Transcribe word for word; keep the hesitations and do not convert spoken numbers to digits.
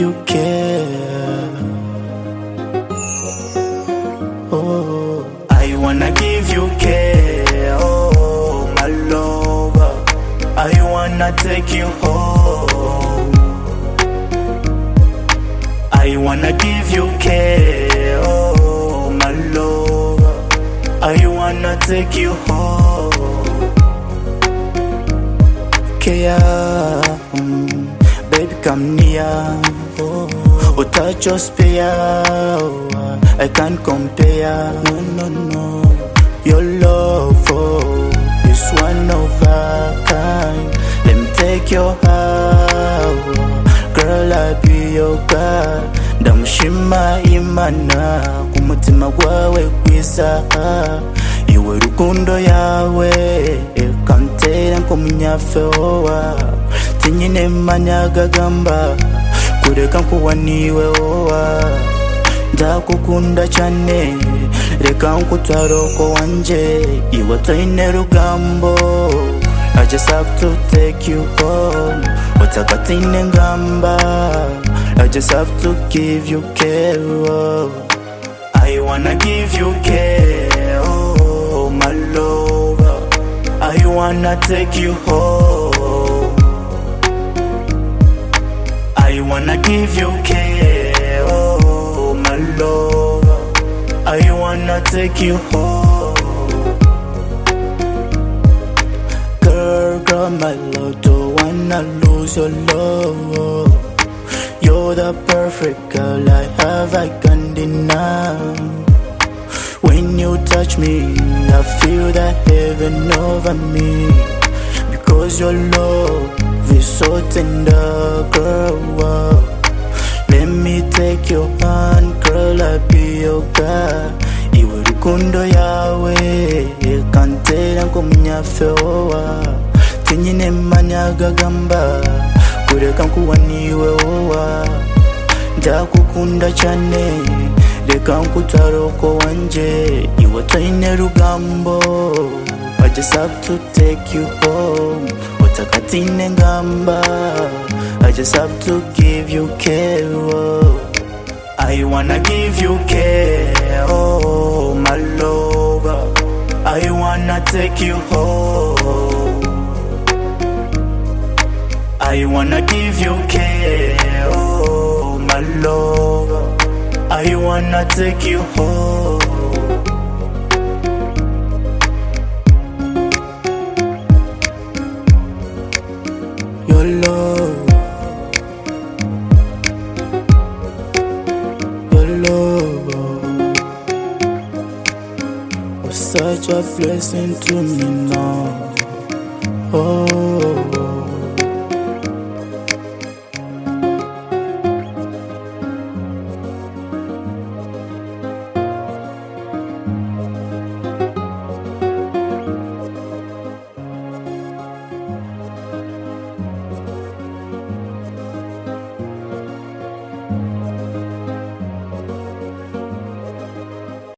you care. Oh, I wanna give you care. Oh, my lover, I wanna take you home. I wanna give you care. Oh, my lover, I wanna take you home. Care, mm, baby, come near. Oh, oh, touch your spear. Oh, I can't compare. No, no, no. Your love, oh, is one of a kind. Let me take your heart. Girl, I be your God. Ndamushima Imana kumutima gwawe kwiza. Iwe rukundo yawe ekantera nko munyafeowa. Tinyine manyagagamba kureka nkuwa niwe owa. Ndakukunda cyane reka nkutaroko wanje. Iwe toine rugambo, I just have to take you home. Otakatine ngamba, I just have to give you care. Oh, I wanna give you care. Oh, my lover, I wanna take you home. I wanna give you care. Oh, my lover, I wanna take you home. Girl, girl, my love, don't wanna lose your love. You're the perfect girl I have, I can't deny. When you touch me, I feel the heaven over me. Because your love is so tender, girl. Wow. Let me take your hand, girl, I'll be your God. Iwe rukundo yawe ekantera nko munyafeowa. Tinyine manyagagamba kureka nkuwa niwe owa. Ndakukunda cyane reka nkutaroko wanje. Iwe toine rugambo, I just have to take you home. Otakatine ngamba, I just have to give you care. Oh, I wanna give you care. Oh, my lover, I wanna take you home. I wanna give you care. Oh, my lover, I wanna take you home. Your love, your love was such a blessing to me now.